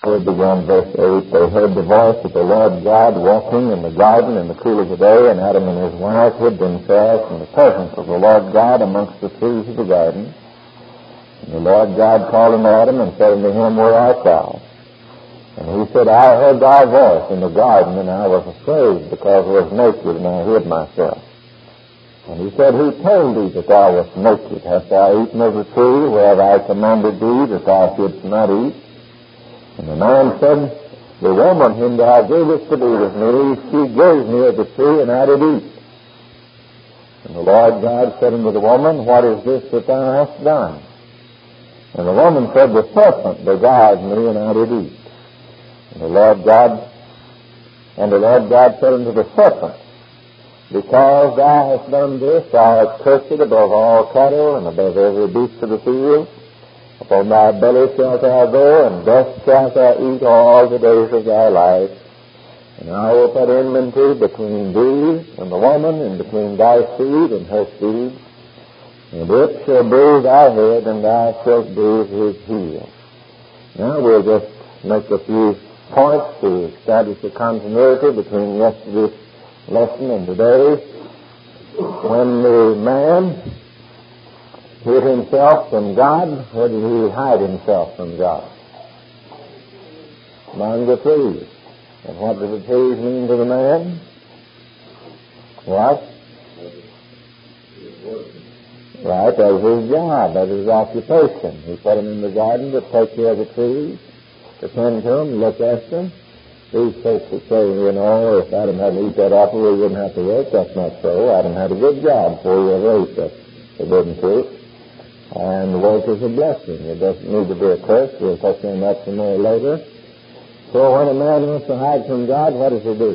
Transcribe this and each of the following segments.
It began verse 8, they heard the voice of the Lord God walking in the garden in the cool of the day, and Adam and his wife hid themselves in the presence of the Lord God amongst the trees of the garden. And the Lord God called unto Adam and said unto him, Where art thou? And he said, I heard thy voice in the garden, and I was afraid, because I was naked, and I hid myself. And he said, Who told thee that thou wast naked? Hast thou eaten of the tree whereof I commanded thee that thou shouldst not eat? And the man said, The woman whom thou gavest to be with me, she gave me of the tree, and I did eat. And the Lord God said unto the woman, What is this that thou hast done? And the woman said, The serpent beguiled me, and I did eat. And the Lord God said unto the serpent, Because thou hast done this, thou art cursed above all cattle, and above every beast of the field. Upon thy belly shalt thou go, and dust shalt thou eat all the days of thy life. And I will put enmity between thee and the woman, and between thy seed and her seed. And it shall bruise thy head, and thou shalt bruise his heel. Now we'll just make a few points to establish the continuity between yesterday's lesson and today. When the man hid himself from God, where did he hide himself from God? Among the trees. And what do the trees mean to the man? What? Right, that was his job, that was his occupation. He put him in the garden to take care of the trees, to tend to them, look after them. These folks are saying, if Adam hadn't eaten that apple, he wouldn't have to work. That's not so. Adam had a good job before he ever ate that forbidden fruit. And the work is a blessing. It doesn't need to be a curse. We'll touch on that some more later. So when a man wants to hide from God, what does he do?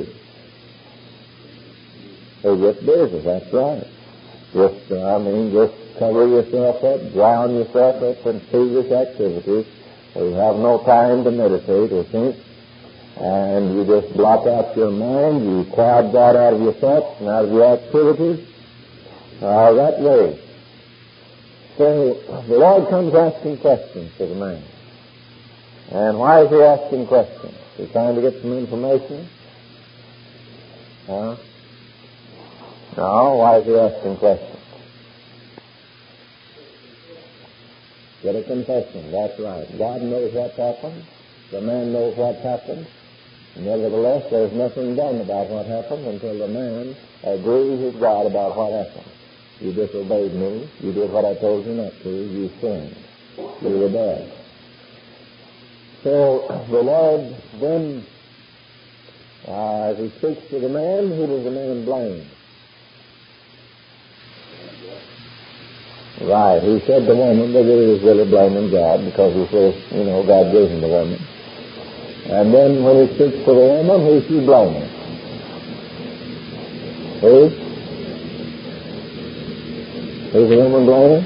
He gets busy, that's right. Just cover yourself up, drown yourself up in previous activities. You have no time to meditate or think. And you just block out your mind. You crowd God out of your thoughts and out of your activities. That way. So the Lord comes asking questions to the man. And why is he asking questions? He's trying to get some information? No, why is he asking questions? Get a confession, that's right. God knows what's happened. The man knows what's happened. Nevertheless, there's nothing done about what happened until the man agrees with God about what happened. You disobeyed me. You did what I told you not to. You sinned. You rebelled. So the Lord then, as he speaks to the man, who does the man blame? Right. He said the woman, but he was really blaming God because he says, God gave him the woman. And then when he speaks to the woman, who's he blaming? Who? Who's the woman blaming?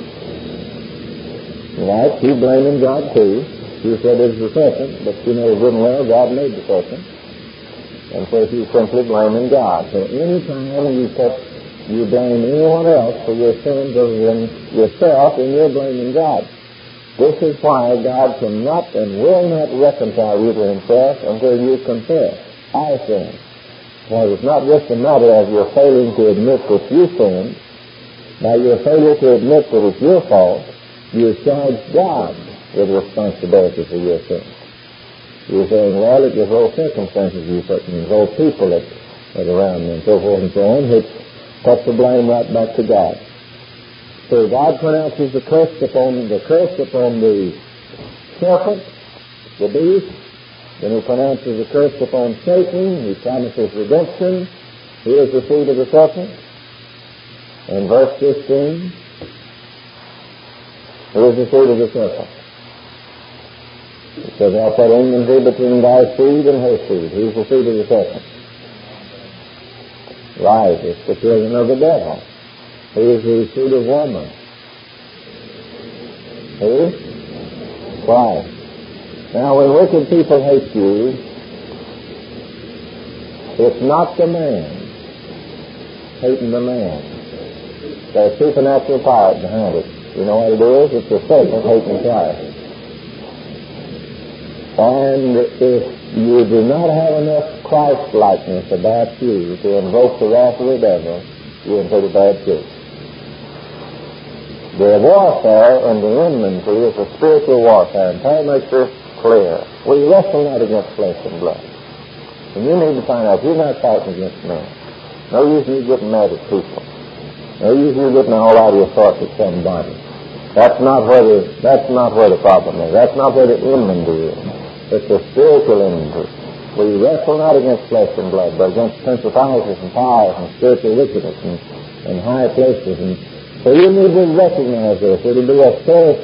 Right, she's blaming God too. She said it's the serpent, but she knows good and well God made the serpent. And so she's simply blaming God. So any time you blame anyone else for your sins other than yourself, and you're blaming God. This is why God cannot and will not reconcile you to himself until you confess, I sin. Well, it's not just a matter of your failing to admit that you sinned. By your failure to admit that it's your fault, you charge God with responsibility for your sins. You're saying, well, it was those circumstances you put me in, those people that around me, and so forth and so on, which puts the blame right back to God. So God pronounces the curse upon the serpent, the beast. Then he pronounces the curse upon Satan. He promises redemption. Here's the seed of the serpent. In verse 15, here's the seed of the serpent. It says, I'll put enmity between thy seed and her seed. Here's the seed of the serpent. Right, it's the children of the devil. Here's the seed of woman. Who? Christ. Now, when wicked people hate you, it's not the man hating the man. There's supernatural power behind it. You know what it is? It's the serpent hating Christ. And if you do not have enough Christ-likeness about you to invoke the wrath of the devil, you're in pretty bad shape. The warfare and the enmity is a spiritual warfare, and Paul makes this clear. We wrestle not against flesh and blood. And you need to find out you're not fighting against men. No use you getting mad at people. No use you getting all out of your thoughts at somebody. That's not where the problem is. That's not where the enmity is. It's a spiritual enmity. We wrestle not against flesh and blood, but against principalities and powers and spiritual wickedness and high places. And so you need to recognize this. It will be a source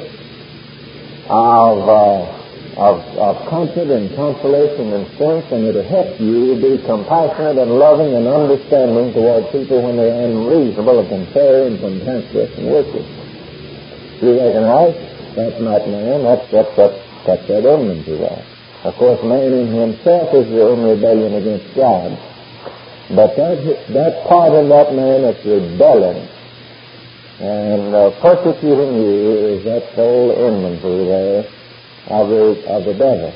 of comfort and consolation and strength, and it will help you be compassionate and loving and understanding toward people when they are unreasonable and contrary and contemptuous and wicked. You recognize that's not man, that's that enmity there. Of course, man in himself is in rebellion against God, but that part of that man that's rebelling and persecuting you is that whole enmity there of the devil.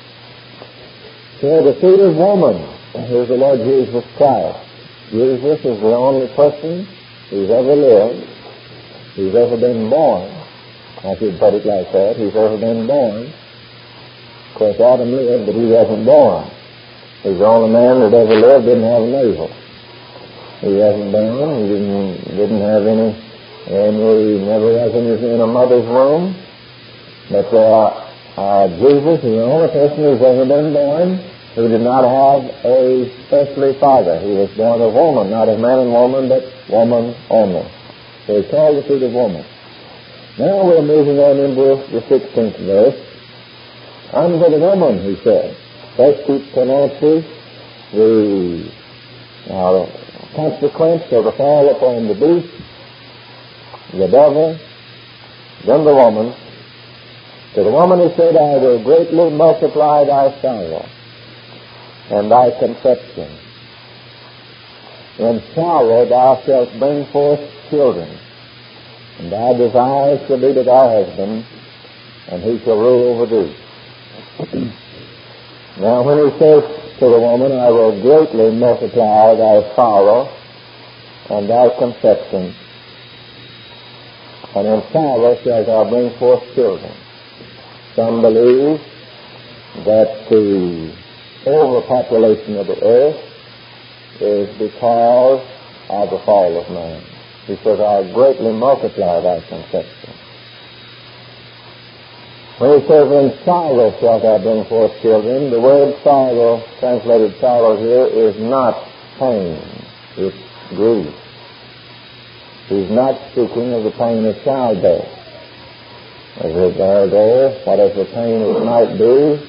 So the seed of woman is the Lord Jesus Christ. Jesus is the only person who's ever lived, who's ever been born. I should put it like that. He's ever been born. Of course, Adam lived, but he wasn't born. He's the only man that ever lived didn't have a navel. He wasn't born. He didn't have any, and he never was in a mother's womb. But Jesus is the only person who's ever been born who did not have a earthly father. He was born of woman, not of man and woman, but woman only. So he's called the seed of woman. Now we're moving on into the 16th verse. Unto the woman, he said. First he pronounces the consequence of the fall upon the beast, the devil, then the woman. To the woman he said, I will greatly multiply thy sorrow and thy conception. In sorrow thou shalt bring forth children, and thy desire shall be to thy husband, and he shall rule over thee. Now when he says to the woman, I will greatly multiply thy sorrow and thy conception, and in sorrow shalt thou bring forth children. Some believe that the overpopulation of the earth is because of the fall of man. He says, I'll greatly multiply thy conception. When he says, in sorrow shalt thou bring forth children, the word sorrow, translated sorrow here, is not pain. It's grief. He's not speaking of the pain of childbirth. As it there, whatever pain it might be,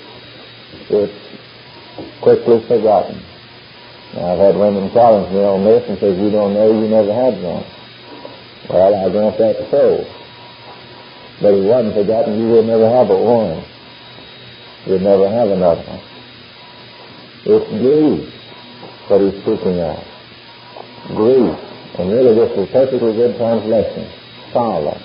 it's quickly forgotten. Now, I've had women challenge me on this and says, you don't know, you never had one. Well, I grant that so. But if it wasn't forgotten, you would never have but one. You'd never have another one. It's grief that he's speaking of. Grief. And really this is a perfectly good translation. Sorrow.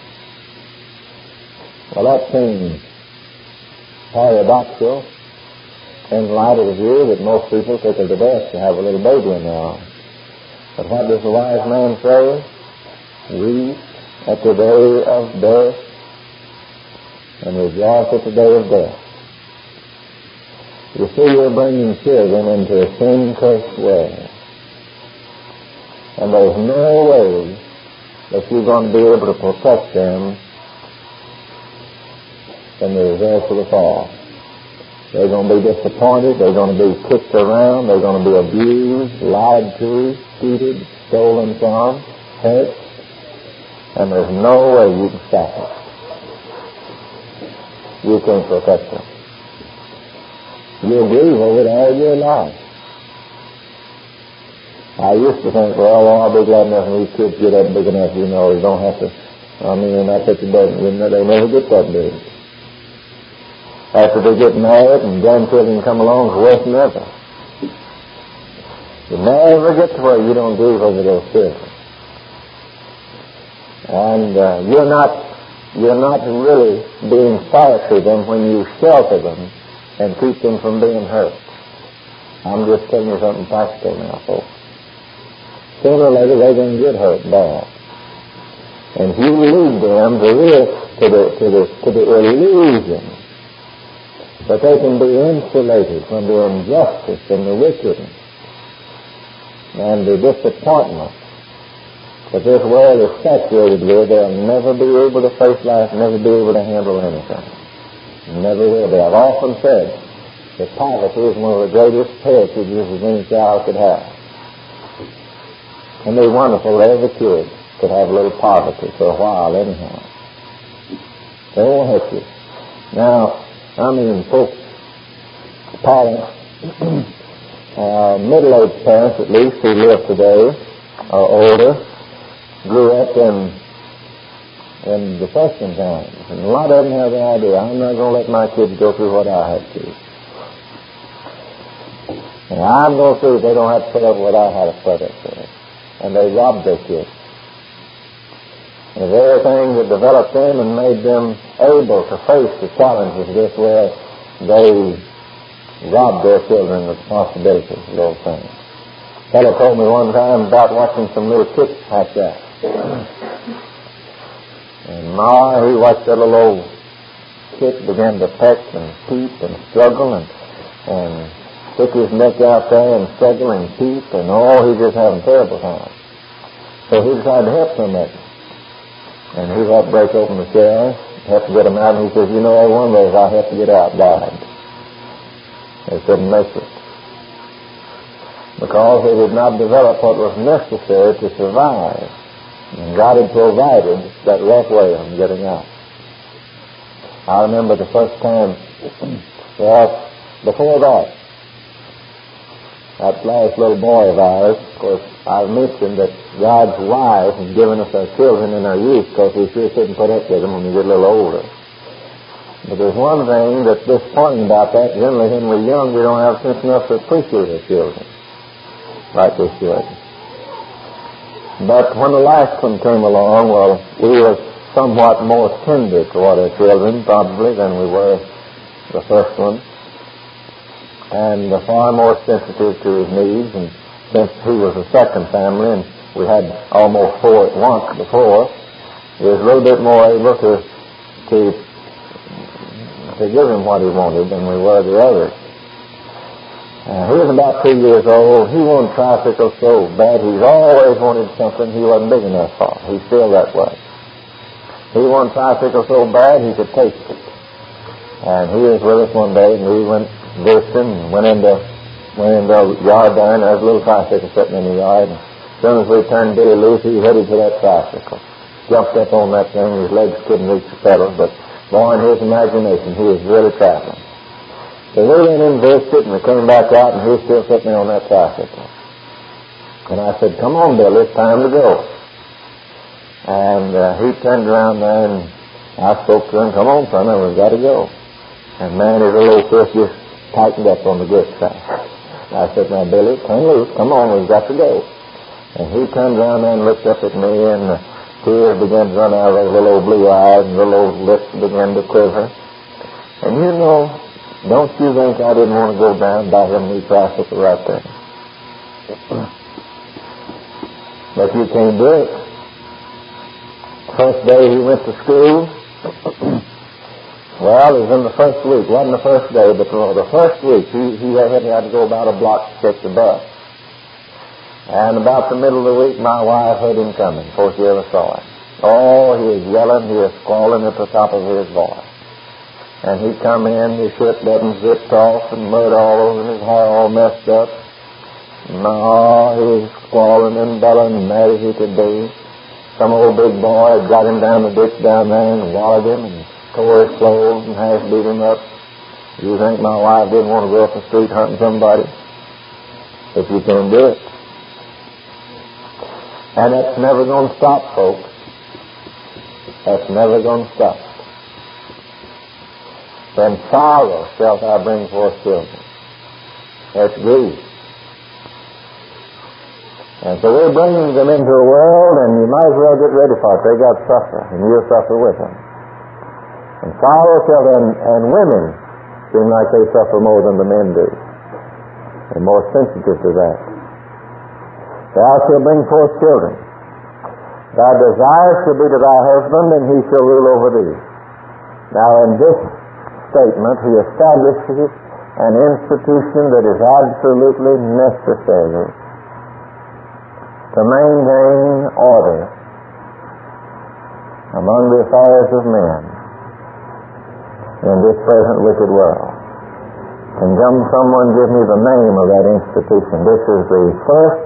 Well, that seems paradoxical in light of the view that most people think it the best to have a little baby in their arms. But what does the wise man say? Weep at the day of birth and rejoice at the day of death. You see, you're bringing children into a sin-cursed world. And there's no way that you're going to be able to protect them from the results of the fall. They're going to be disappointed. They're going to be kicked around. They're going to be abused, lied to, cheated, stolen from, hurt. And there's no way you can stop it. You can't protect them. You'll grieve over it all your life. I used to think, well, I'll be glad enough when these kids get up big enough, you know, they don't have to, they're not such a burden. They never get that big. After they get married and grandchildren come along, it's worse than ever. You never get to where you don't grieve over those children. And you're not really being sorry for them when you shelter them and keep them from being hurt. I'm just telling you something practical now, folks. Sooner or later they're going to get hurt bad. And if you lead them to the illusion that they can be insulated from the injustice and the wickedness and the disappointment that this world is saturated with, they'll never be able to face life, never be able to handle anything. Never will be. I've often said that poverty is one of the greatest heritages that any child could have. And it'd be wonderful that every kid could have a little poverty for a while anyhow. They won't hurt you. Now, I mean, folks, parents, middle-aged parents at least who live today, or older, grew up in Depression times. And a lot of them have the idea, I'm not going to let my kids go through what I had to. And I'm going to see if they don't have to put up what I had to put up with. And they robbed their kids. And the very thing that developed them and made them able to face the challenges this way, they robbed their children of responsibilities for those things. A fellow told me one time about watching some little kids hatch out. And he watched that little old kid begin to peck and peep and struggle and stick his neck out there and struggle and peep, and he just having terrible time. So he decided to help them at it. And he helped break open the shell, helped to get them out, and he says, every one of those I have to get out died. They couldn't make it. Because they did not develop what was necessary to survive. And God had provided that rough way of getting out. I remember the first time, before that last little boy of ours, of course, I've mentioned that God's wise has given us our children in our youth because we sure couldn't put up with them when we get a little older. But there's one thing that's disappointing about that. Generally, when we're young, we don't have sense enough to appreciate our children like we should. But when the last one came along, we were somewhat more tender toward our children, probably, than we were the first one, and far more sensitive to his needs. And since he was the second family, and we had almost four at once before, he was a little bit more able to give him what he wanted than we were the others. He was about 2 years old. He wanted tricycle so bad. He's always wanted something he wasn't big enough for. He's still that way. He wanted tricycle so bad he could taste it. And he was with us one day, and we went visiting and went in the yard there, and there was a little tricycle sitting in the yard. And as soon as we turned Billy loose, he headed for that tricycle. Jumped up on that thing. His legs couldn't reach the pedals, but boy, in his imagination, he was really traveling. So we went in and visited, and we came back out, and he was still sitting on that tricycle. And I said, come on, Billy, it's time to go. And he turned around there, and I spoke to him, come on, son, we've got to go. And man, his little fist just tightened up on the grip side. I said, now, Billy, turn loose, come on, we've got to go. And he turned around there and looked up at me, and the tears began to run out of those little old blue eyes, and little old lips began to quiver. And don't you think I didn't want to go down by him new tricycle right there? But you can't do it. First day he went to school, well, it was in the first week. It wasn't the first day, but the first week he had to go about a block to catch the bus. And about the middle of the week, my wife heard him coming before she ever saw him. Oh, he was yelling, he was squalling at the top of his voice. And he'd come in, his shirt buttons zipped off, and mud all over his hair all messed up. No, he was squalling and bellowing, mad as he could be. Some old big boy had got him down the ditch down there and wallowed him and tore his clothes and half beat him up. You think my wife didn't want to go up the street hunting somebody? But you can't do it. And that's never going to stop, folks. That's never going to stop. Then sorrow shalt thou bring forth children. That's grief. And so we're bringing them into a world, and you might as well get ready for it. They got to suffer, and you'll suffer with them. And sorrow shall and women seem like they suffer more than the men do. They're more sensitive to that. Thou shalt bring forth children. Thy desire shall be to thy husband, and he shall rule over thee. Now in this statement, he establishes an institution that is absolutely necessary to maintain order among the affairs of men in this present wicked world. Can someone give me the name of that institution? This is the first,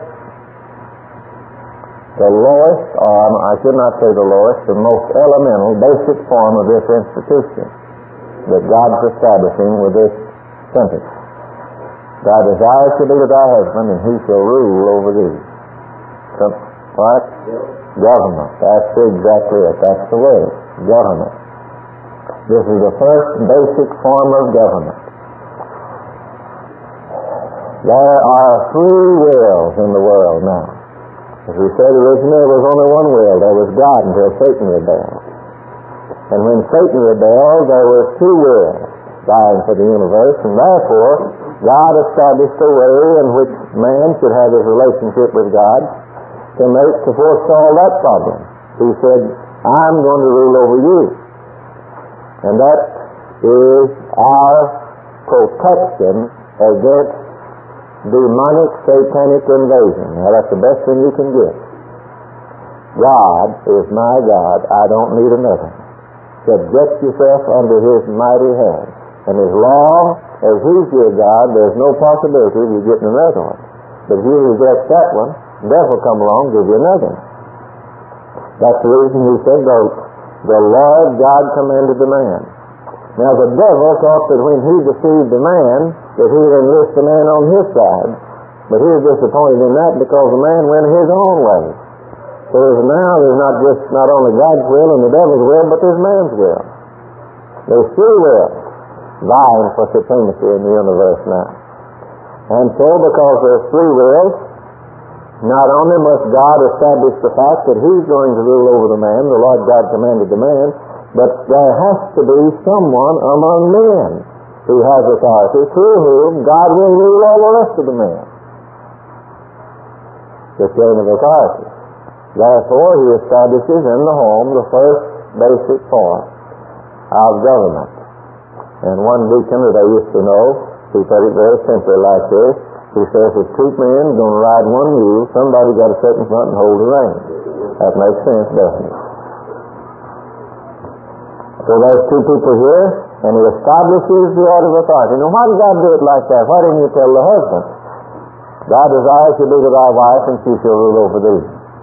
the lowest, or I should not say the lowest, the most elemental, basic form of this institution that God's establishing with this sentence. Thy desire shall be to thy husband, and he shall rule over thee. What? Government. That's exactly it. That's the word. Government. This is the first basic form of government. There are free wills in the world now. As we said originally, there was only one will. There was God until Satan rebelled. And when Satan rebelled, there were two wills dying for the universe, and therefore God established a way in which man should have his relationship with God to forestall that problem. He said, I'm going to rule over you. And that is our protection against demonic satanic invasion. Now that's the best thing you can get. God is my God. I don't need another. Subject yourself under his mighty hand. And his law, as he's your God, there's no possibility of you getting another one. But if you reject that one, the devil come along and give you another. That's the reason he said the Lord God commanded the man. Now the devil thought that when he deceived the man, that he would enlist the man on his side. But he was disappointed in that because the man went his own way. So now there's not only God's will and the devil's will, but there's man's will. There's free will vying for supremacy in the universe now. And so because there's free will, not only must God establish the fact that he's going to rule over the man, the Lord God commanded the man, but there has to be someone among men who has authority through whom God will rule all the rest of the men. The chain of authority. Therefore, he establishes in the home the first basic form of government. And one deacon that I used to know, he put it very simply like this. He says, if two men are going to ride one mule, somebody got to sit in front and hold the reins. That makes sense, doesn't it? So there's two people here, and he establishes the order of authority. Now, why did God do it like that? Why didn't he tell the husband, thy desire shall be to thy wife, and she shall rule over thee?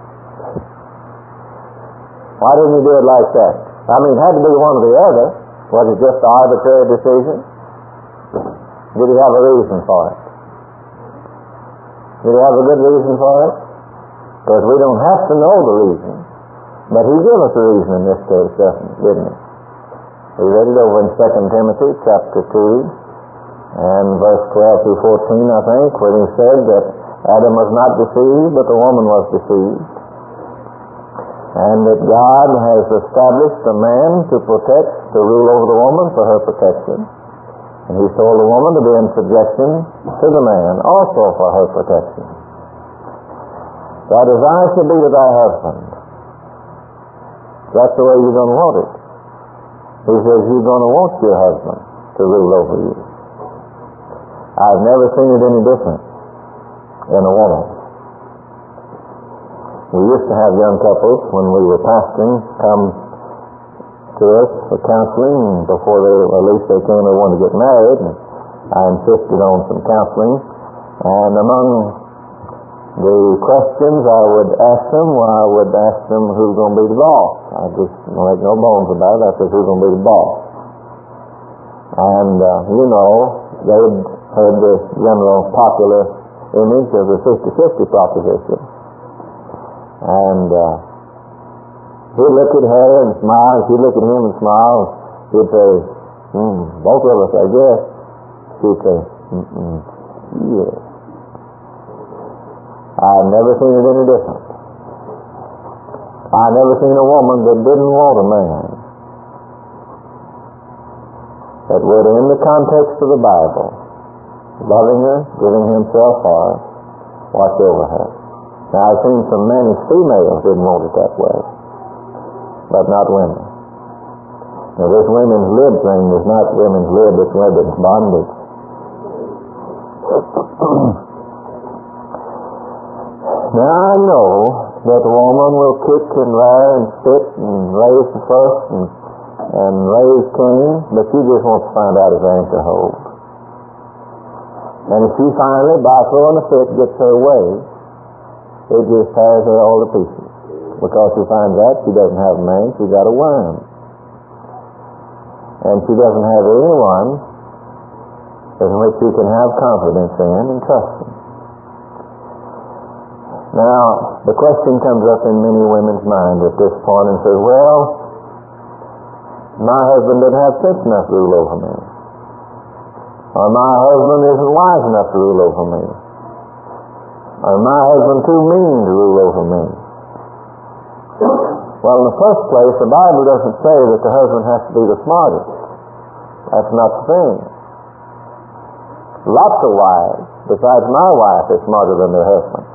Why didn't he do it like that? I mean, it had to be one or the other. Was it just an arbitrary decision? Did he have a reason for it? Did he have a good reason for it? Because we don't have to know the reason. But he gave us a reason in this case, didn't he? We read it over in 2 Timothy chapter 2 and verse 12 through 14, I think, where he said that Adam was not deceived, but the woman was deceived. And that God has established a man to rule over the woman for her protection. And he told the woman to be in subjection to the man also for her protection. Thy desire shall be to thy husband. That's the way you're going to want it. He says you're going to want your husband to rule over you. I've never seen it any different in a woman. We used to have young couples when we were pastoring come to us for counseling before at least they came and wanted to get married. And I insisted on some counseling. And among the questions I would ask them who's going to be the boss. I just make no bones about it. I said, who's going to be the boss? And, they had heard the general popular image of the 50-50 proposition. And he'd look at her and smile. She'd look at him and smile. He'd say, both of us, I guess. She'd say, yeah. I've never seen it any different. I've never seen a woman that didn't want a man. that would, in the context of the Bible, loving her, giving himself for her, watch over her. Now, I've seen so many females didn't want it that way, but not women. Now, this women's lib thing is not women's lib, it's women's bondage. Now, I know that the woman will kick and rear and spit and raise the fuss and raise Cain, but she just wants to find out his anchor hold. And if she finally, by throwing a fit, gets her way, it just tears her all to pieces. Because she finds out she doesn't have a man, she's got a worm. And she doesn't have anyone in which she can have confidence in and trust in. Now, the question comes up in many women's minds at this point and says, well, my husband doesn't have sense enough to rule over me. Or my husband isn't wise enough to rule over me. Or my husband too mean to rule over me. Well, in the first place, the Bible doesn't say that the husband has to be the smartest. That's not the thing. Lots of wives, besides my wife, is smarter than their husband.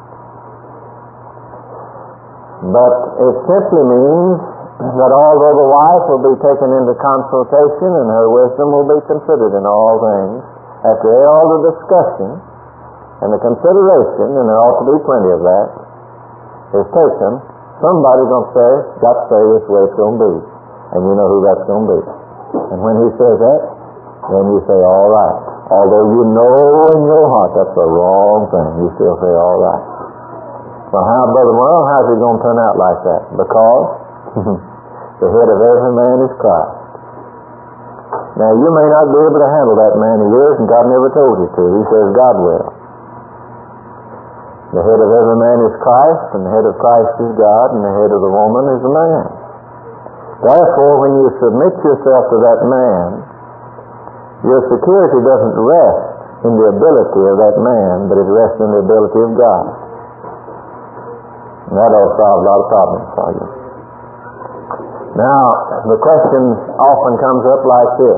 But it simply means that although the wife will be taken into consultation and her wisdom will be considered in all things, after all the discussion and the consideration, and there ought to be plenty of that, is taken, somebody's going to say, got to say this way it's going to be. And you know who that's going to be. And when he says that, then you say, all right. Although you know in your heart that's the wrong thing, you still say, all right. Well, Brother Merle, how's it going to turn out like that? Because the head of every man is Christ. Now, you may not be able to handle that man of yours, and God never told you to. He says God will. The head of every man is Christ, and the head of Christ is God, and the head of the woman is the man. Therefore, when you submit yourself to that man, your security doesn't rest in the ability of that man, but it rests in the ability of God. And that'll solve a lot of problems for you. Now, the question often comes up like this.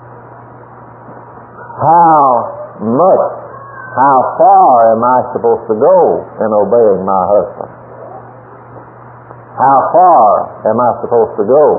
How far am I supposed to go in obeying my husband? How far am I supposed to go?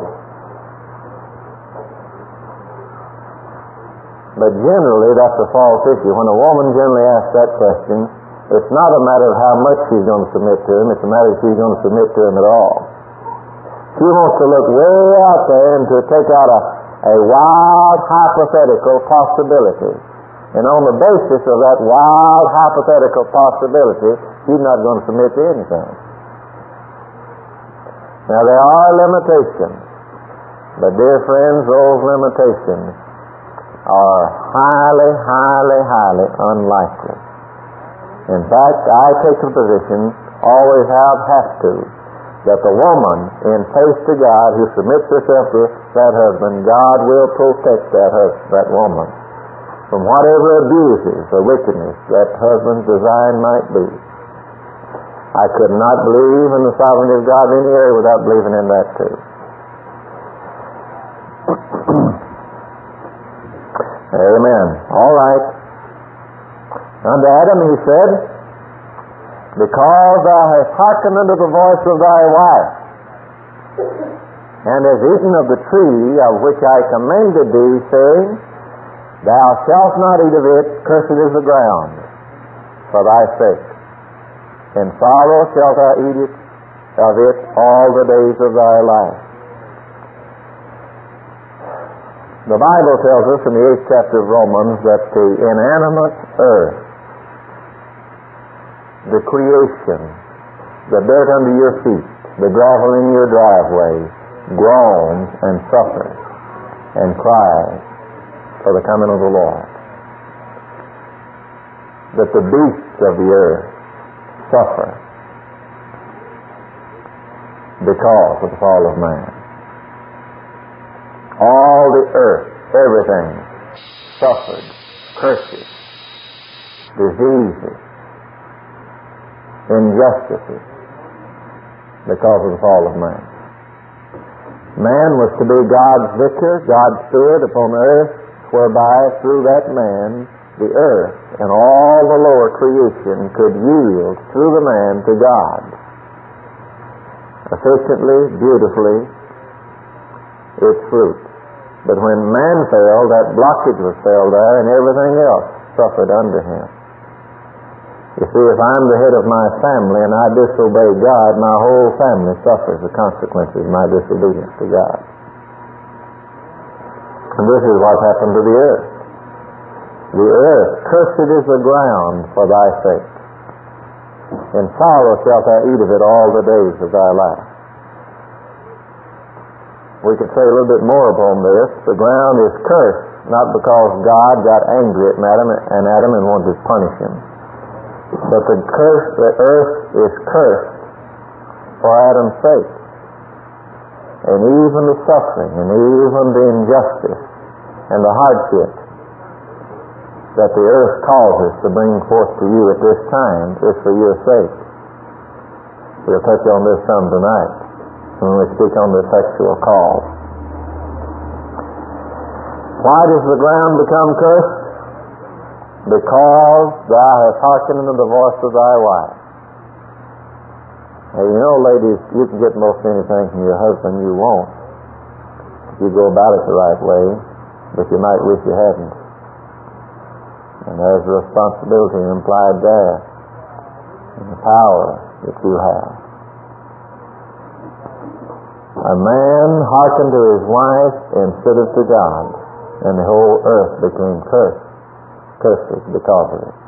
But generally, that's a false issue. When a woman generally asks that question, it's not a matter of how much she's going to submit to him, it's a matter of she's going to submit to him at all. She wants to look way out there and to take out a wild hypothetical possibility. And on the basis of that wild hypothetical possibility, she's not going to submit to anything. Now, there are limitations. But, dear friends, those limitations are highly, highly, highly unlikely. In fact, I take the position, always have to, that the woman in faith to God who submits herself to that husband, God will protect that woman from whatever abuses or wickedness that husband's design might be. I could not believe in the sovereignty of God in any area without believing in that too. Amen. All right. Unto Adam he said, because thou hast hearkened unto the voice of thy wife, and hast eaten of the tree of which I commanded thee, saying, thou shalt not eat of it, cursed is the ground for thy sake. In sorrow shalt thou eat of it all the days of thy life. The Bible tells us in the 8th chapter of Romans that the inanimate earth, the creation, the dirt under your feet, the gravel in your driveway, groans and suffers and cries for the coming of the Lord. That the beasts of the earth suffer because of the fall of man. All the earth, everything, suffered curses, diseases, injustices because of the fall of man. Man was to be God's vicar, God's Spirit upon earth, whereby through that man the earth and all the lower creation could yield through the man to God. Efficiently, beautifully, its fruit. But when man fell, that blockage was fell there and everything else suffered under him. You see, if I'm the head of my family and I disobey God, my whole family suffers the consequences of my disobedience to God. And this is what happened to the earth. The earth, cursed is the ground for thy sake. In sorrow shalt thou eat of it all the days of thy life. We could say a little bit more upon this. The ground is cursed, not because God got angry at Adam and wanted to punish him. But the earth is cursed for Adam's sake. And even the suffering, and even the injustice, and the hardship that the earth causes to bring forth to you at this time is for your sake. We'll touch on this some tonight when we speak on the effectual cause. Why does the ground become cursed? Because thou hast hearkened unto the voice of thy wife. Now, you know, ladies, you can get most anything from your husband you want if you go about it the right way, but you might wish you hadn't. And there's a responsibility implied there, and the power that you have. A man hearkened to his wife instead of to God, and the whole earth became cursed because of it.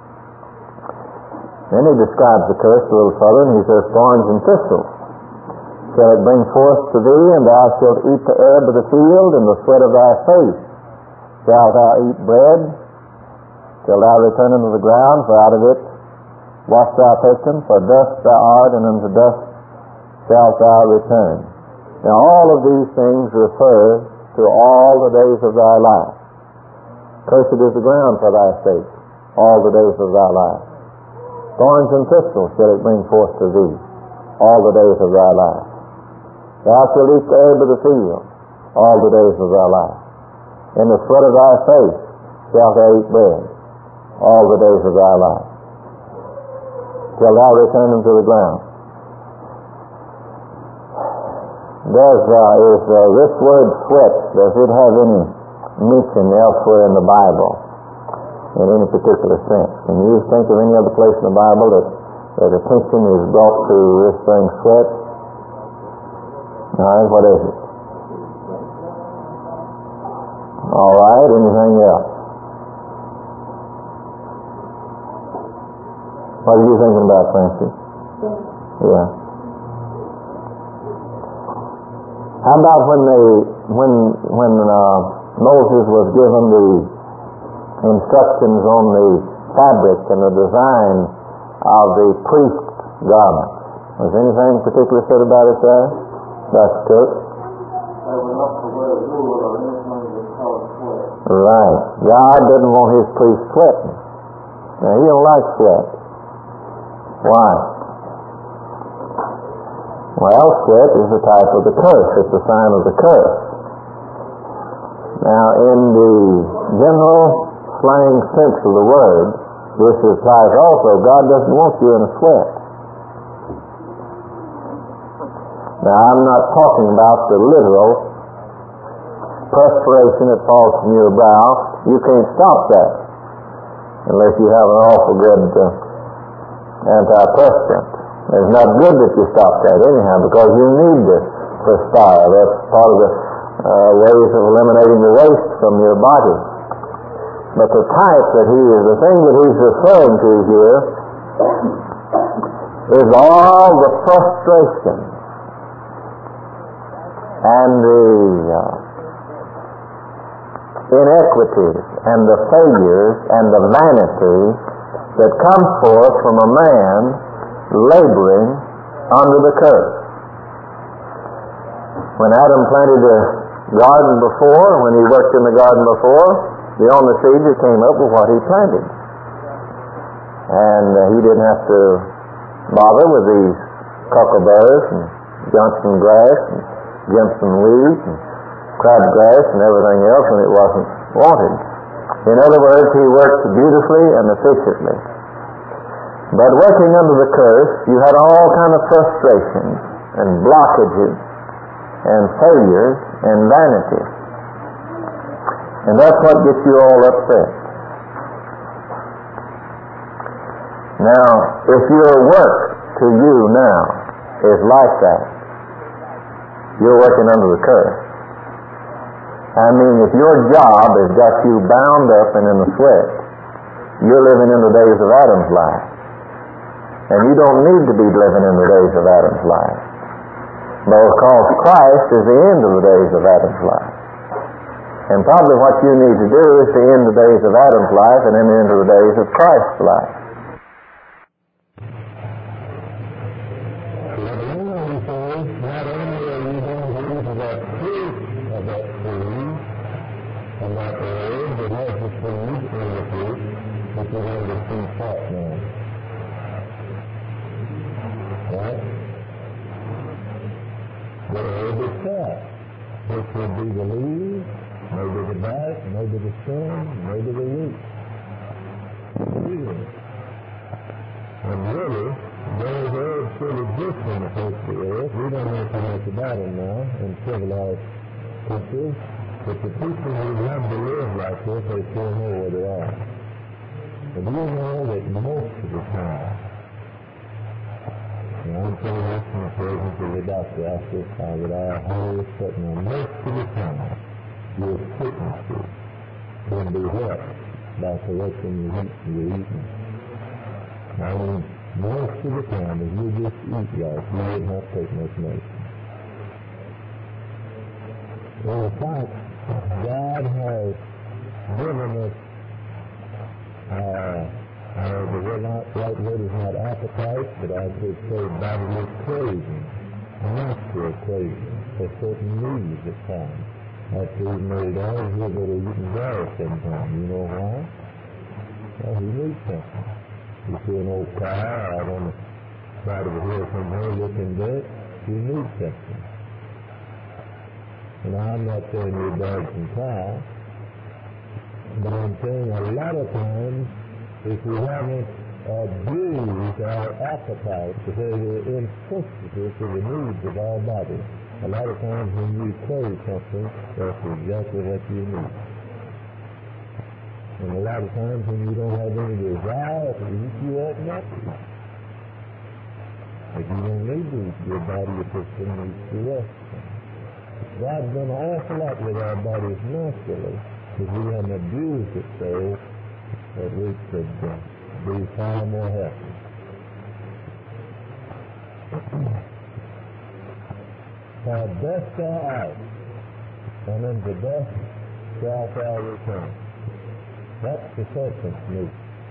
Then he describes the curse a little further, and he says, thorns and thistles shall it bring forth to thee, and thou shalt eat the herb of the field, and the sweat of thy face shalt thou eat bread, till thou return unto the ground, for out of it wast thou taken, for dust thou art, and unto dust shalt thou return. Now all of these things refer to all the days of thy life. Cursed is the ground for thy sake, all the days of thy life. Thorns and thistles shall it bring forth to thee, all the days of thy life. Thou shalt eat the herb of the field, all the days of thy life. In the sweat of thy face shalt thou eat bread, all the days of thy life, till thou return unto the ground. This word sweat, does it have any mention elsewhere in the Bible in any particular sense? Can you think of any other place in the Bible that attention is brought to this thing sweat? All right, what is it? All right, anything else? What are you thinking about, Francis? Yeah. How about when Moses was given the instructions on the fabric and the design of the priest's garment? Was anything particular said about it there? That's good. They were not to wear wool or anything that caused sweat. Right. God didn't want his priest sweating. Now, he don't like sweat. Why? Well, sweat is a type of the curse. It's a sign of the curse. Now, in the general slang sense of the word, this applies also. God doesn't want you in a sweat. Now, I'm not talking about the literal perspiration that falls from your brow. You can't stop that unless you have an awful good antiperspirant. It's not good that you stop that anyhow, because you need to perspire. That's part of the ways of eliminating the waste from your body. But the type that the thing that he's referring to here is all the frustration and the inequities and the failures and the vanity that comes forth from a man laboring under the curse. When Adam planted the garden before, when he worked in the garden before, the only seed that came up was what he planted. And he didn't have to bother with these cockleburrs and Johnson grass and against some weeds and crabgrass and everything else when it wasn't wanted. In other words, he worked beautifully and efficiently. But working under the curse, you had all kind of frustrations and blockages and failures and vanity. And that's what gets you all upset. Now, if your work to you now is like that, you're working under the curse. I mean, if your job has got you bound up and in the sweat, you're living in the days of Adam's life. And you don't need to be living in the days of Adam's life. Because Christ is the end of the days of Adam's life. And probably what you need to do is to end the days of Adam's life and enter into the days of Christ's life. Which would be the leaves, maybe the bark, maybe the stem, maybe the root. And really, those herbs still exist on the face of the earth. We don't know too much about them now in civilized cultures, but the people who have to live like this, they still know where they are. And do you know that most of the time, and I'm telling this from the presence of the doctor after this time that I highly respect now, most of the time, your sicknesses can be helped by correcting your eating. I mean, most of the time, if you just eat right, you wouldn't have to take much medicine. Well, in fact, God has given us the right word is not appetite, but I should say bodily craving, natural craving for certain needs at times. After eating old dogs, we'll go to eating dogs sometime. You know why? Well, he needs something. You see an old cow out on the side of the hill somewhere looking dead, he needs something. And I'm not saying you're dogs and cows, but I'm saying a lot of times, if we haven't abused our appetite to say we're insensitive to the needs of our body, a lot of times when you crave something, that's exactly what you need. And a lot of times when you don't have any desire to eat, you ought not to eat. If you don't need to eat, your body system needs to rest. God's done an awful lot with our bodies naturally, because we haven't abused it so that we could be far more happy. For death shall out, and unto death shall thou return. That's the serpent's meat.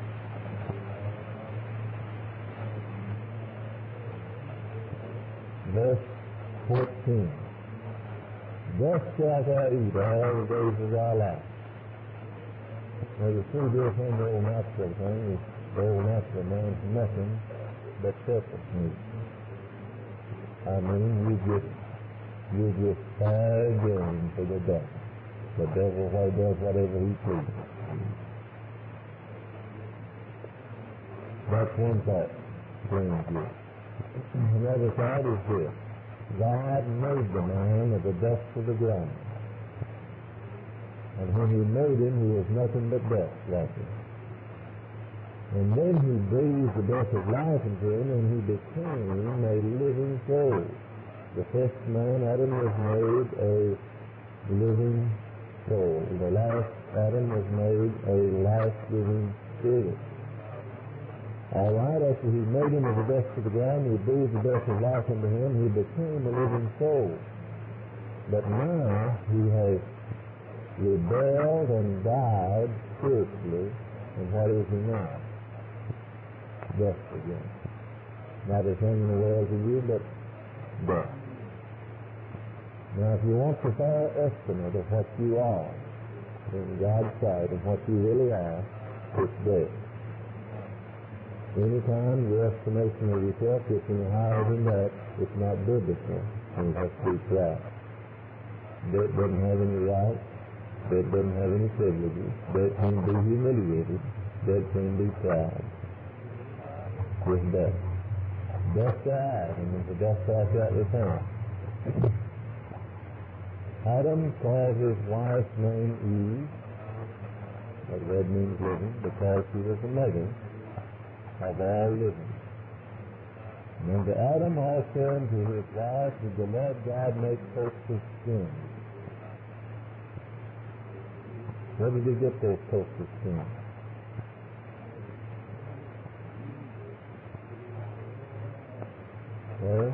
Verse 14. Death shall thou eat all the days of thy life. Now the three different old natural things, the old natural man's nothing but serpent's meat. I mean, you just fair game for the devil. The devil does whatever he pleases. That's one thought brings you. The other side is this. God made the man of the dust of the ground. And when he made him, he was nothing but dust, like him. And then he breathed the breath of life into him, and he became a living soul. The first man, Adam, was made a living soul. The last Adam was made a life-giving spirit. All right, after he made him of the dust of the ground, he breathed the breath of life into him, he became a living soul. But now he has rebelled and died spiritually, and what is he now? Death again. Not a thing in the world to you, but death. Now, if you want the fair estimate of what you are in God's sight and what you really are, it's death. Anytime your estimation of yourself gets any higher than that, it's not biblical, and it has to be right. Dirt doesn't have any rights. Dirt doesn't have any privileges. Dirt can be humiliated. Dirt can be tried. With death. Death died, and when the death passed out, returned. Adam called his wife's name Eve. That word means living, because she was the mother of all living. And unto Adam also and to his wife did the Lord God make coats of skin. Where did he get those coats of skin? Well,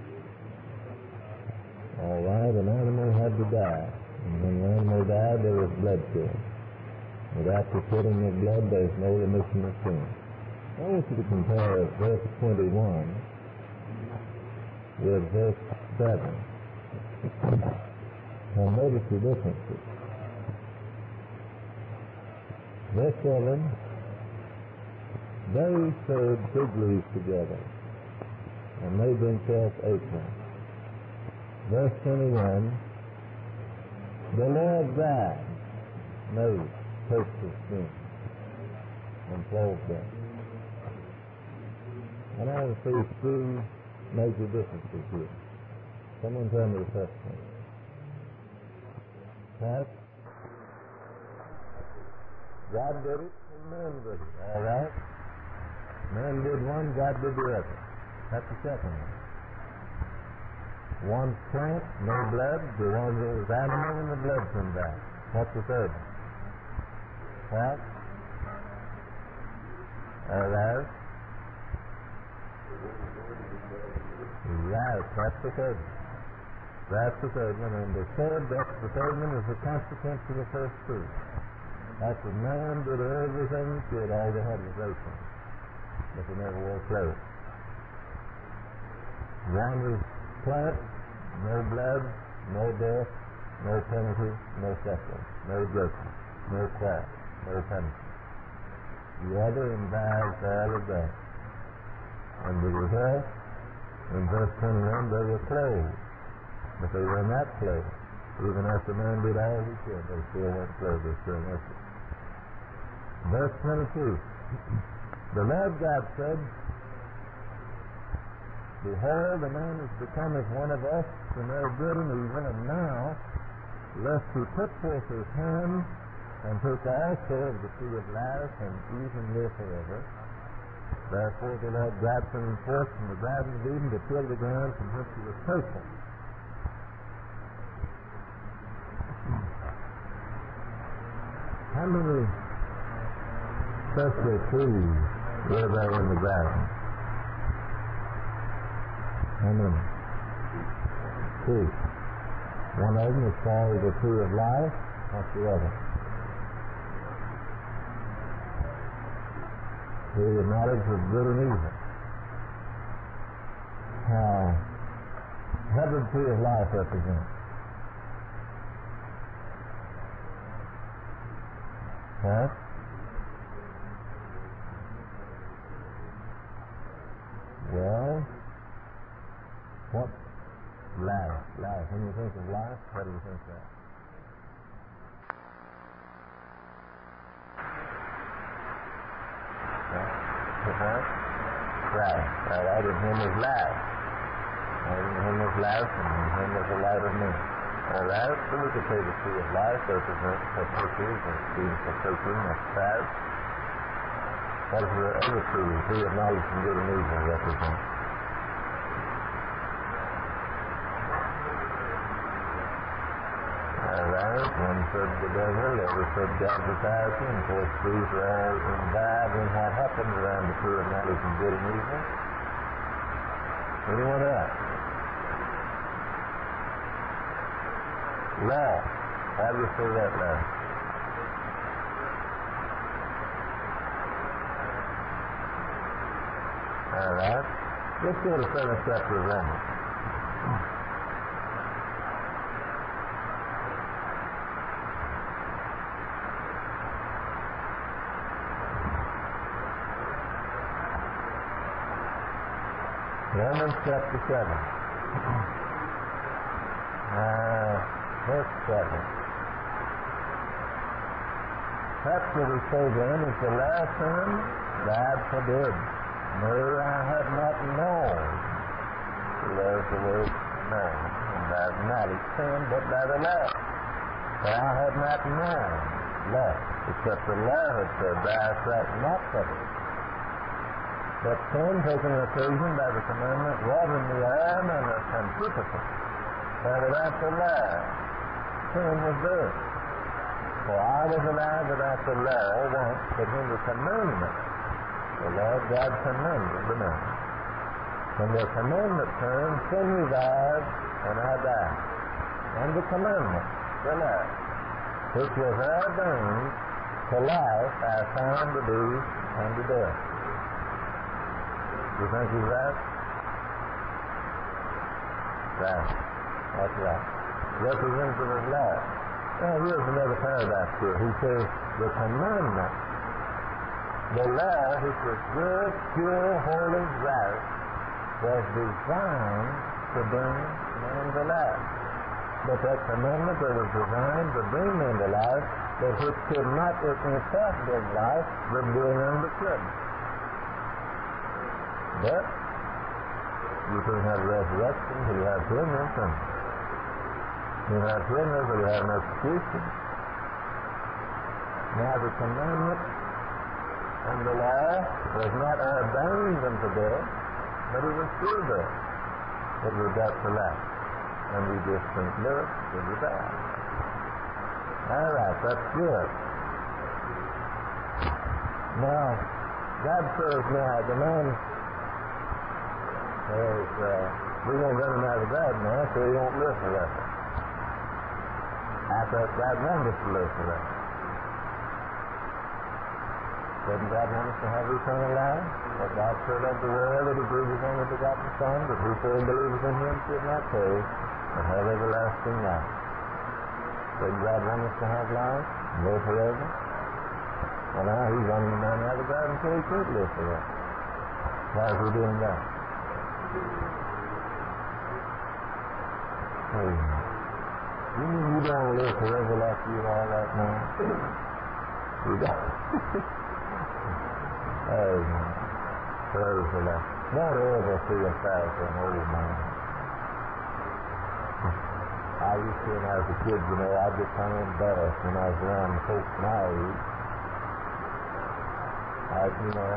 all right, an animal had to die. And when the animal died, there was bloodshed. Without the shedding of blood, there is no remission of sin. I want you to compare verse 21 with verse 7. Now notice the differences. Verse 7, they sewed fig leaves together and made themselves aprons. Verse 21, the Lord God made coats of skin and clothed them. And I want to see two major differences here. Someone tell me the first one. Right? God did it and man did it. All right? Man did one, God did the other. That's the second one. One's plant, no blood. The one that was animal and the blood from that. What's the third one? What? All right? Right, that's the third one. That's the third one. And the third one is the consequence of the first two. That's the man did everything he could, all they had was open. But they never were close. One is plant, no blood, no death, no penalty, no suffering, no judgment, no trial, no punishment. The other involves all of that. And the result, in verse 21, they were clothed. But they were not clothed. Even after man did all he could, they still weren't clothed, they still naked. Verse 22, the Lord God said, behold, the man is become as one of us to know good and evil, and now, lest he put forth his hand and took also of the tree of life and eat and live forever. Therefore the Lord God sent him forth from the Garden of Eden to till the ground from which he was taken. How many special trees were there in the garden? How many? Two. One of them is called the tree of life. What's the other? Tree of knowledge of good and evil. What does the tree of life represent? Huh? Well, what? Life. Life. When you think of life, what do you think of that? Right. All right, in him is life. And in him is life, and in him is the light of men. All right, so we could say the tree of life represents what pictures and being for taking, that's five. What does the other tree, the tree of knowledge and good and evil, represent? All right, one said the devil, the other said God the passion, and of course these are all involved in what happens around the tree of knowledge and good and evil. Anyone else? Law. How do you say that now? All right. Let's go to 7th chapter of Romans. Romans chapter 7. Verse 7. Perhaps it will say then, is the last sin? God forbid. No, I have not known. There's the word known. And I have not sinned but by the law. For I have not known lust, except the law had said, thou shalt not covet. But sin, taking occasion by the commandment, wrought in the arm and of concupiscence. For without the law, sin was dead. For I was alive without the law once, but when the commandment, the Lord God commanded the man. When the commandment turned, sin revived, and I died. And the commandment, the law, which was ordained to life, I found to be unto death. You think he's right? Right. That's right. Representative of law. Now here's another paragraph here. He says, the commandment, the law which was good, pure, holy, right, was designed to bring man to life. But that commandment that was designed to bring man to life, but which could not in itself bring life, but doing unto children. But you can have resurrection, you have goodness, and you have goodness, but you have no execution. Now the commandment and the law was not ordained unto death, but it was through death that we got to life. And we just think, look, did we die? All right, that's good. Now, God says now, the man says, we're going to run him out of God now, so he won't live forever. I thought God wanted us to live forever. Doesn't God want us to have eternal life? For God so loved the world that he gave his only begotten Son, that whosoever believes in him should not perish, but have everlasting life. Doesn't God want us to have life? Live forever? Well, now he's running the man out of God until he could live forever. Why is he doing that? Amen. You mean you don't live forever like you are right now? You don't. Amen. Praise the Lord. Don't ever feel sorry for an old man. I used to, when I was a kid, you know, I'd get kind of embarrassed when I was around folks my age. You know,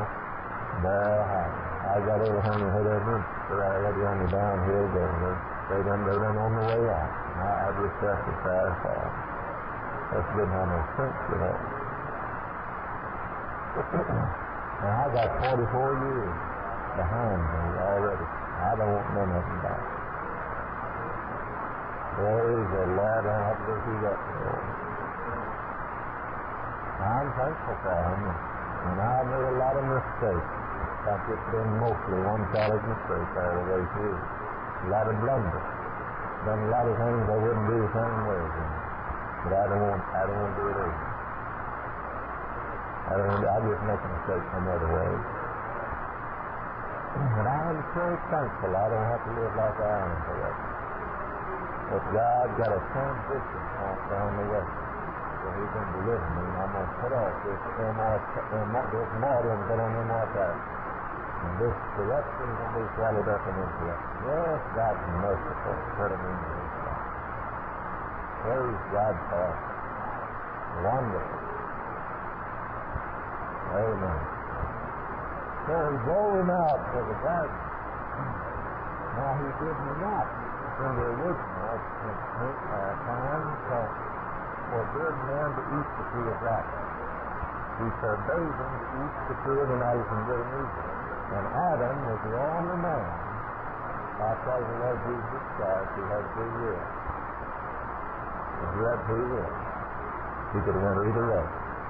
I got everything ahead of me. They're already on the downhill going. They done on the way out. I just felt the fast fall. That didn't have no sense, you know. Now I got 44 years behind me already. I don't want none of them back. Praise the Lord, I have to go through that before. I'm thankful for him, and I've made a lot of mistakes. In fact, it's been mostly one solid mistake all the way through. A lot of blunders. Done a lot of things I wouldn't do the same way again. But I don't want to do it over. I just make a mistake some other way. But I'm so thankful I don't have to live like I am forever. But God got a transition point down the way. So he's going to deliver me, and I'm going to put off this mortal and put on immortality. And this corruption is going to be swallowed up in incorruption. Yes, God's merciful. Put him into his life. Praise God for it. Wonderful. Amen. So he drove him out to the garden. Now he did not, in the original time, forbid man to eat the tree of life. He forbade him to eat the tree of the knowledge of good and evil. And Adam was the only man, outside the Lord Jesus Christ, who had free will. And he had free will. He could have went either way.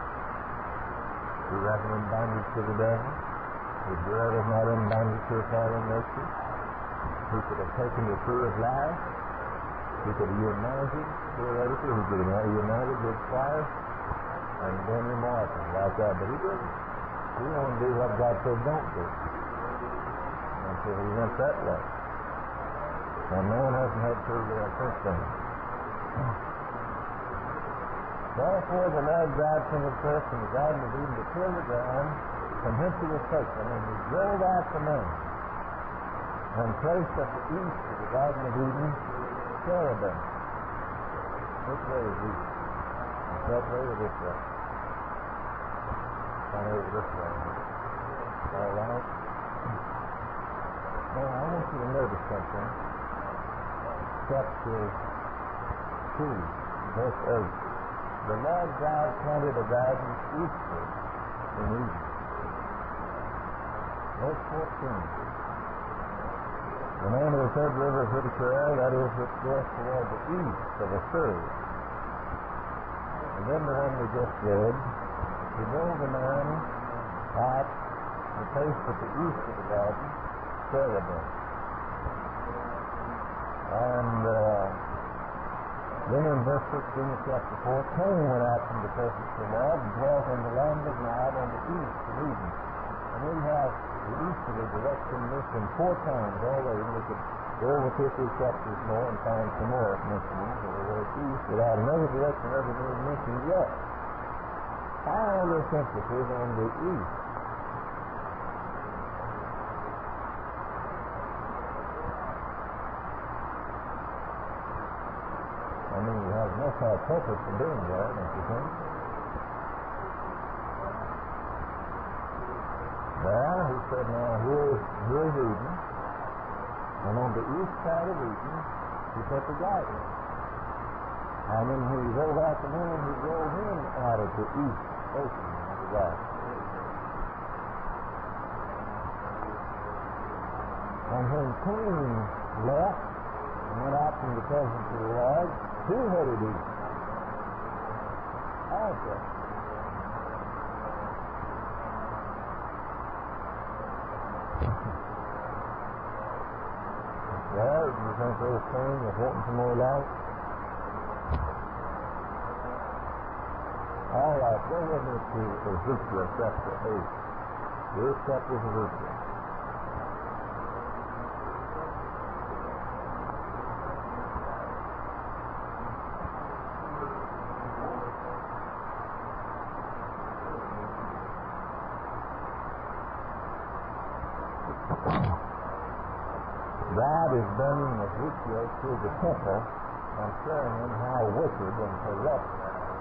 He wasn't in bondage to the devil. His will was not in bondage to his fallen nature. He could have taken the tree of life. He could have united, theoretically, he could have united with Christ and been immortal like that, but he didn't. He wanted to do what God said don't do. And so he went that way. And man hasn't had free will since then. Therefore the Lord God sent him forth from the Garden of Eden to till the ground from whence he was taken, and he drove out the man, and placed at the east of the Garden of Eden cherubim. Which way is east? That way or this way? Come over this way. All right. Now I want you to notice something. Chapter 2, verse 8. The Lord God planted a garden eastward in Eden. Verse 14. The name of the third river is Hiddekar, that is, which goes toward the east of Assyria. And then the one we just read, he drove the man out and placed at the east of the garden, cherubim. And then in verse 16 of chapter 4, Cain went out from the presence of the Lord and dwelt in the land of Nod on the east of Eden. And we have the easterly direction mentioned 4 times already. We could go over 50 chapters more and find some more mentioning of the word east without another direction ever being mentioned yet. All this emphasis on the east. I mean, you have no purpose for doing that, don't you think? Well, he said, now here's Eden, and on the east side of Eden, he put the garden. And then when he drove out the man, he drove him out of the east opening of the garden. And when Cain left and went out from the presence of the Lord, who headed east? Isaac. Well, do you think those things are wanting some more light? All right, go with me to Ezekiel chapter 8. The 8th chapter of Ezekiel. God is bringing Ezekiel to the temple and showing him how wicked and corrupt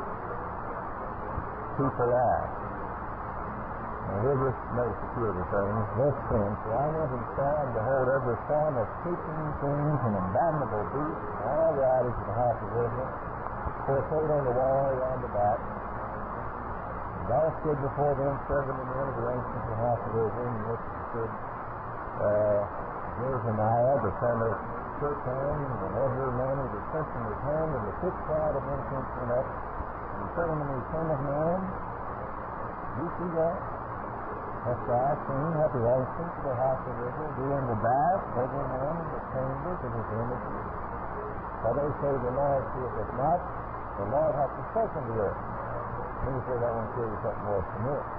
people are. Now we'll just notice a few of the things. Verse 10, so I went and saw and behold every form of creeping things and abominable beasts and all the idols of the house of Israel, portrayed on the wall round about. And thou stood before them 70 men of the ancients of the house of Israel, in which stood Jezaniah, the son of Shaphan, and every man with a censer in his hand, and the 6th cloud of incense went up. And he said unto me, Son of man, you see that? Hast thou seen what the ancients of the house of Israel do in the bath, every man in the chambers of his images? For they say the Lord seeth us not, the Lord hath forsaken the earth. Then he says, I want to tell you something more from this.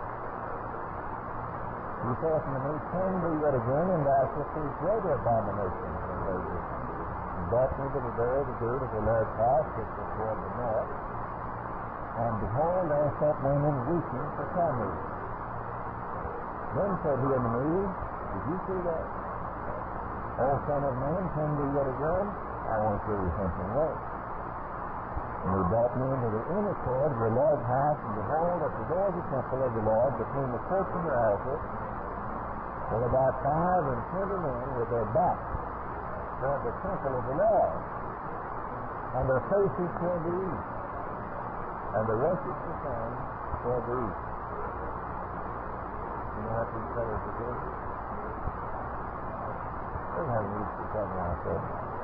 He saith unto me, Turn thee yet again, and thou shalt see greater abominations than they did. And brought me to the door of the gate of the Lord's house, which was toward the north. And behold, there sat women weeping for Tammuz. Then said he unto me, Did you see that? O son of man, turn thee yet again, I want to tell you something else. And he brought me into the inner court of the Lord's house, and behold, at the door of the temple of the Lord, between the porch and the altar, were about 25 men with their backs toward the temple of the Lord, and their faces toward the east, and they worshipped the sun toward the east. You know what these fellows are doing? They haven't reached the tabernacle.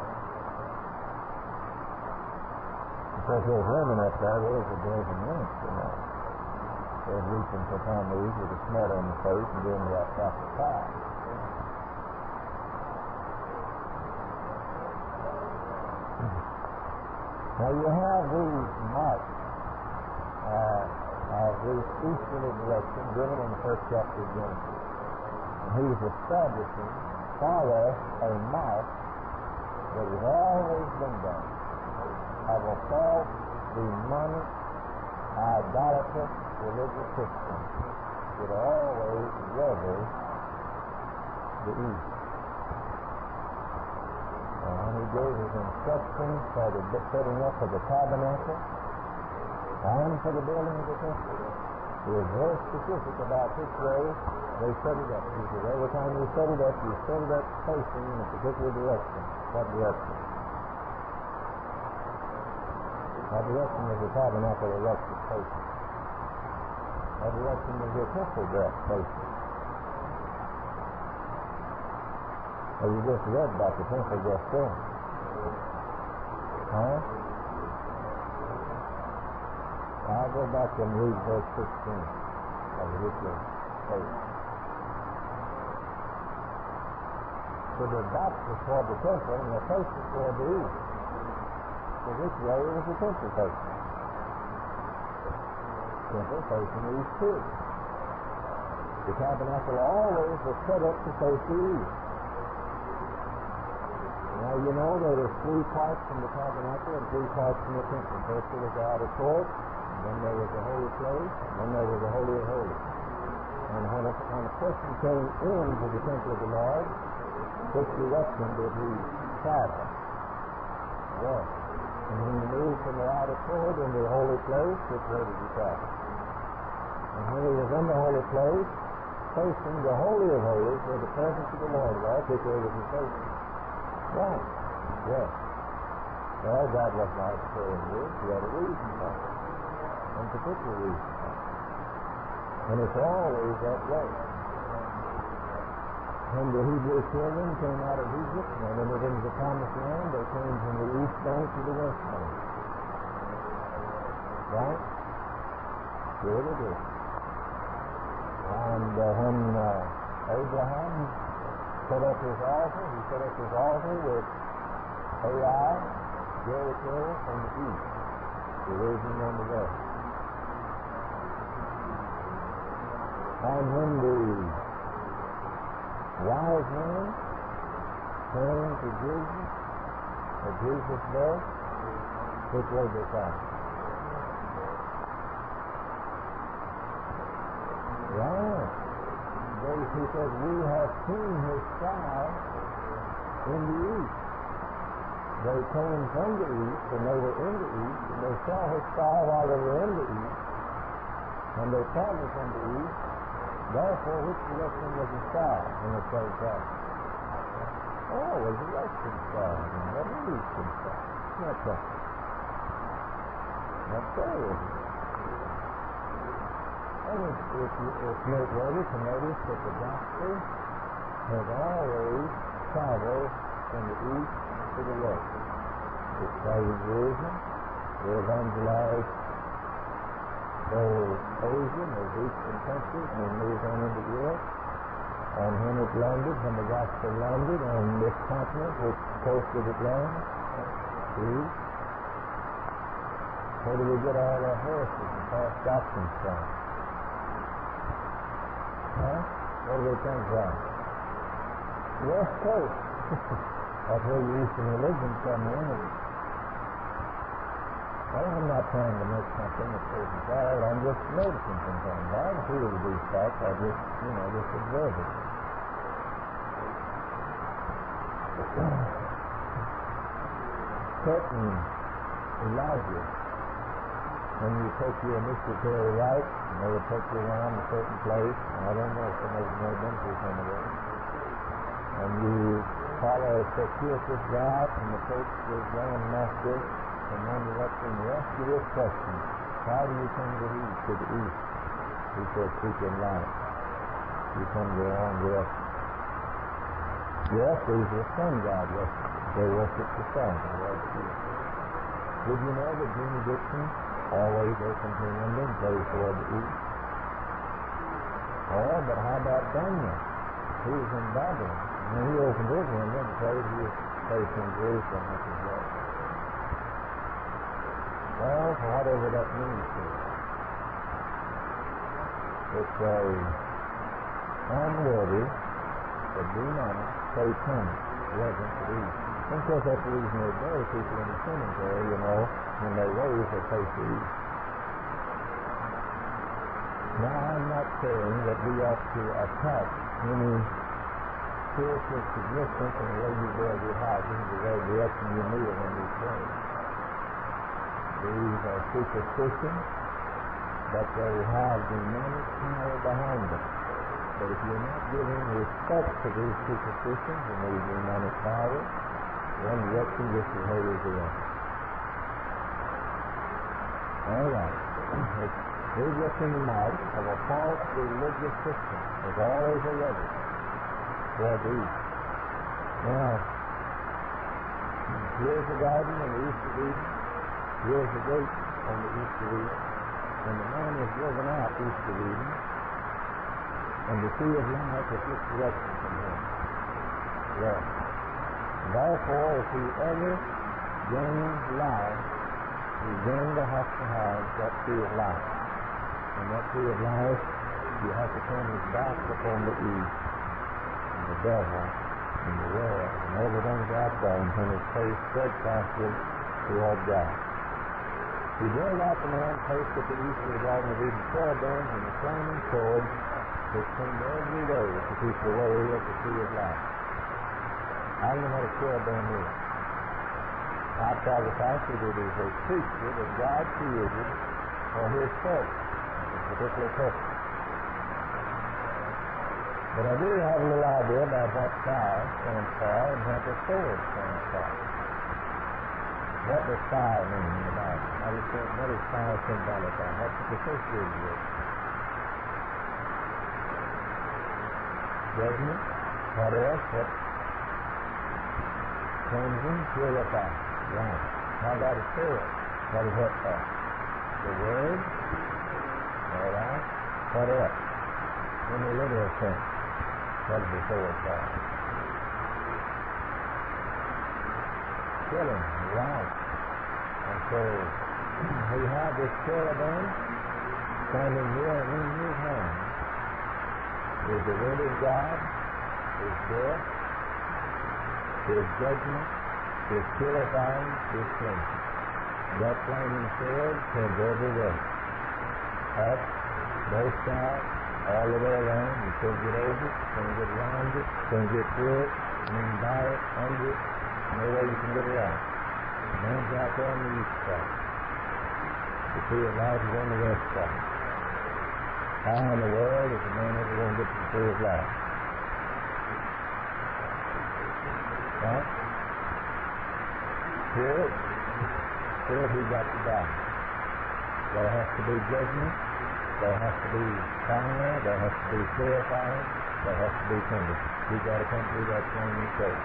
Because there's women up there, there's a dozen minutes tonight. They're reaching for Tammuz with a smut on the face and doing that prophet pie. Now you have these marks of these easterly directions given in the 1st chapter of Genesis. And he's establishing for us a mark that has always been done of a false demonic idolatrous religious system would always reverence the East. And when he gave his instructions for the setting up of the tabernacle and for the building of the temple, he was very specific about which way they set it up. He said, every time you set it up facing in a particular direction. What direction? What direction was the tabernacle erected facing? What direction was the temple built facing? Well, you just read about the temple just then. Huh? I'll go back and read verse 16 of Ezekiel 8. So the back was toward the temple and the face was toward the east. So which way was the temple facing? Temple facing the east too. The tabernacle always was set up to face the east. Now you know there were 3 parts from the tabernacle and 3 parts from the temple. First there was the outer court, and then there was the holy place, and then there was the holy of holies. And when a person came into the temple of the Lord, which direction did he travel? West. And when he moved from the outer court into the holy place, which way did he travel? And when he was in the holy place, facing the holy of holies, where the presence of the Lord was, which way was he facing? Right. Yes. Well, God wasn't arbitrary in this. He had a reason for it. A particular reason for it. And it's always that way. When the Hebrew children came out of Egypt and entered into the promised land, they came from the east bank to the west bank. Right? Sure they did. And when Abraham set up his altar, he set up his altar with Ai, Jericho on the east, Jerusalem on the west. And when the wise men came to Jesus at Jesus' birth, which way they found? Right. He says, we have seen his star in the east. They came from the east, and they were in the east, and they saw his star while they were in the east, and they traveled from the east. Therefore, which direction was the star when they started traveling? Oh, it was the western star, and not the eastern star. That's right. That's so, is it? And it's noteworthy to notice that the gospel has always traveled from the east to the west. It started in Jerusalem, they evangelized Asia and those eastern countries, and then moved on into Europe. And when it landed, when the gospel landed on this continent, which coast did it land? East. Where do we get all our heresies and false doctrines from? Huh? Where do they come from? West Coast. That's where the Eastern religions come in. Well, I'm not trying to make something that isn't right. I'm just noticing some things. I haven't heard of these facts. I just observe it. Certain Elijah, when you take your initiatory right, and they would take you around a certain place, and I don't know if some of you may have been through some of those, and you follow a circuitous route, and the church goes down master, and then you let them ask you this question: how do you come to the east? He says, seeking light. You come to the wrong direction. Yes, these are sun god worship. They worship the sun. Did you know that Jimmy Dixon always opens her window and plays toward the east? Oh, but how about Daniel? He was in Babylon. When he opened his window and plays, he was facing Jerusalem, which is west. Well, for whatever that means to you. It's a unworthy, a demonic, satanic reverence to the east. And of course, that's the reason they bury people in the cemetery, when they raise, they face the east. Now, I'm not saying that we ought to attack any spiritual significance in the way you build your houses, the way direction you kneel when you pray. These are superstitions, but they have demonic power behind them. But if you're not giving respect to these superstitions and these demonic powers, then you're just as holy as the rest. All right. We're just in the mark of a false religious system. There's always a level toward the east. Now, here's the garden on the east of Eden. Here's the gate on the east of Eden. And the man was driven out east of Eden, and the tree of life was looked direction from him. Yes. Therefore, if he ever gains life, he's going to have that tree of life. And that tree of life, you have to turn his back upon the east, and the devil, and the world, and everything's out there, and turn his face steadfastly toward God. He drove out the man placed at the east of the Garden of Eden, cherubims and the flaming sword, which came every day to keep the way of the tree of life. I know what a cherubim is. Outside the fact that it is a creature that God created for his purpose, a particular purpose. But I do have a little idea about what fire stands for and what the sword stands for. What does fire mean in the Bible? What is fire symbolic of? What's it associated with? Judgment. What else? What? Cleansing, purify. Right. How about a sword? What is that for? The Word. All right. What else? In the literal sense, what is the sword for? Killing. Right. And so we have this cherubim standing here in his hand with the Word of God, his death, his judgment, his purifying, his cleansing. That flaming sword turns every way. Up, both sides, all the way around. You can't get over it, can't get around it, can't get through it, by it, under it. No way you can get around it. The man's out there on the east side. The tree of life is on the west side. How in the world is a man ever going to get to the tree of life? Right? Here he got to die. There has to be judgment. There has to be fire. There has to be purifying. There has to be cleansing. He got to come through that flaming sword.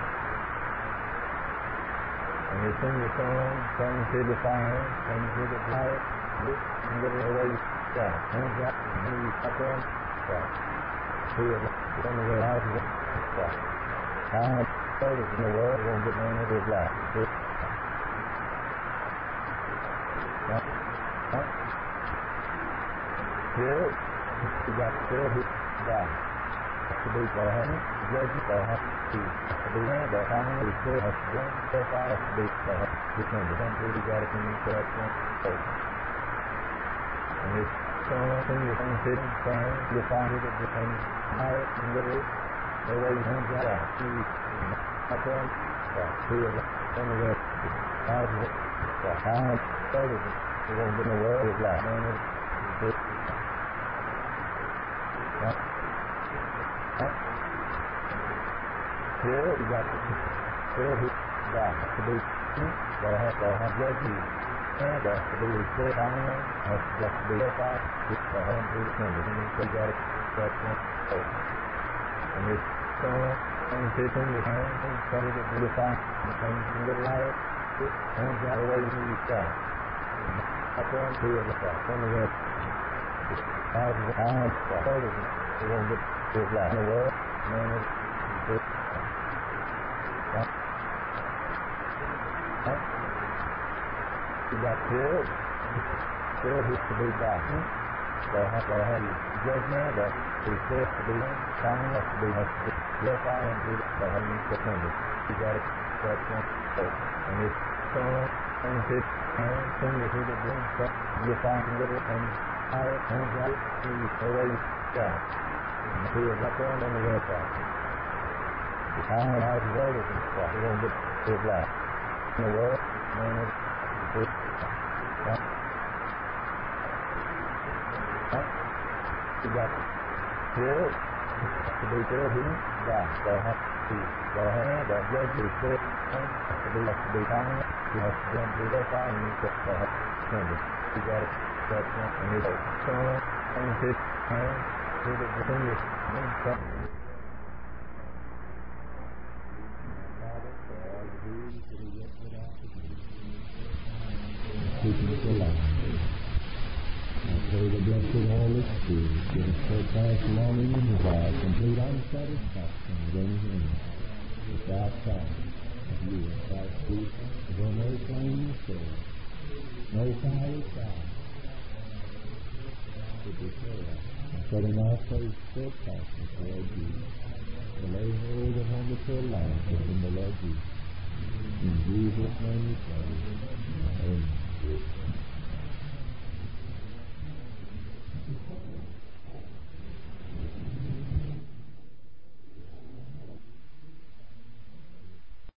And you sing the song, sing through the fire, sing through the light, and get it away. Hands up, knees up in, see it, on the way out of it. How is in the world going to get man into his life? Here, you got to kill his God. To be for heaven, judgment, there has to be there, there has to be clear, has to be there, has to be there, has to be clear. Don't really got to come into that one. And this thing, the thing hidden, fire, you find it, it becomes higher and little, the way you hands that out. Up there, here, on the west, out of it, how further you won't get in the world of life. Here, you got to kill his God. To be there has judgment. There has to be purifying. There has to be purified. There has to be cleansing. So you got to that one. And this song, and teaching, the hand, and study to purify, the things from the light, and that way you start. Up on to the side, on the west. Out of the eyes, you won't get his life. In the world, man is you got killed. Killed has to be back. There has to be judgment. There has to be forced to be time. Has to be purified and be there has to be pretended. You got to that one. And this song and this thing is either doing stuff. You find a little and hands out, away, down. And he was up there on the website. The time when I was there, he won't get his life. In the world, man, it's you got here to be there, he they'll have to go ahead, they'll judge you, to be kind, you have to do their fine, and you have to you got to step up and you turn and his hand to the finger and stuff. I pray the blessed Holy Spirit give us steadfast longing and desire, complete unsatisfaction of anything that's outside of you in Christ Jesus. There no flame soul, no fiery fire to declare us, and setting our faith steadfastness toward Jesus, to lay hold upon the full life within the Lord Jesus. In Jesus' name we pray. Amen.